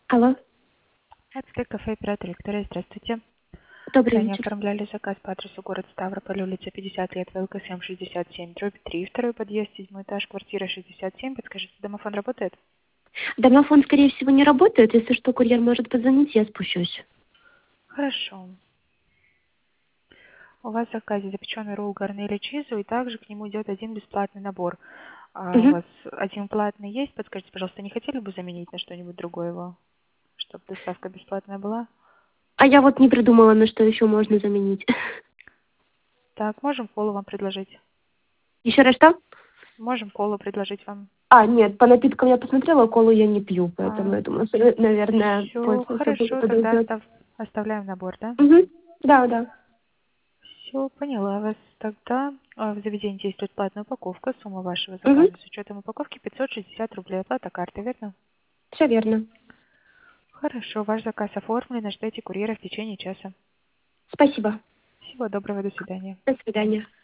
Алло, Это кафе «Оператор Виктория». Здравствуйте. добрый Ранее вечер. оформляли заказ по адресу город Ставрополь, улица 50 лет, ВЛК-7, 67, дробь 3, второй подъезд, 7 этаж, квартира 67. Подскажите, домофон работает? Домофон, скорее всего, не работает. Если что, курьер может позвонить, я спущусь. Хорошо. У вас в заказе запеченный ролл гарнели чизу, и также к нему идет один бесплатный набор. А у Мгм. вас один платный есть? Подскажите, пожалуйста, не хотели бы заменить на что-нибудь другое его, чтобы доставка бесплатная была? А я вот не придумала, на что еще можно заменить. Так, можем колу вам предложить. Еще раз что? Можем колу предложить вам. Нет, по напиткам я посмотрела, колу я не пью, поэтому я думаю, что, наверное, Все больше всего хорошо, тогда подойдет. оставляем набор, да? Угу. Да, да. Все, поняла вас. Тогда в заведении действует платная упаковка. Сумма вашего Угу. заказа с учетом упаковки 560 рублей. Оплата карты, верно? Все верно. Хорошо, ваш заказ оформлен. Ждете курьера в течение часа. Спасибо. Всего доброго, до свидания. До свидания.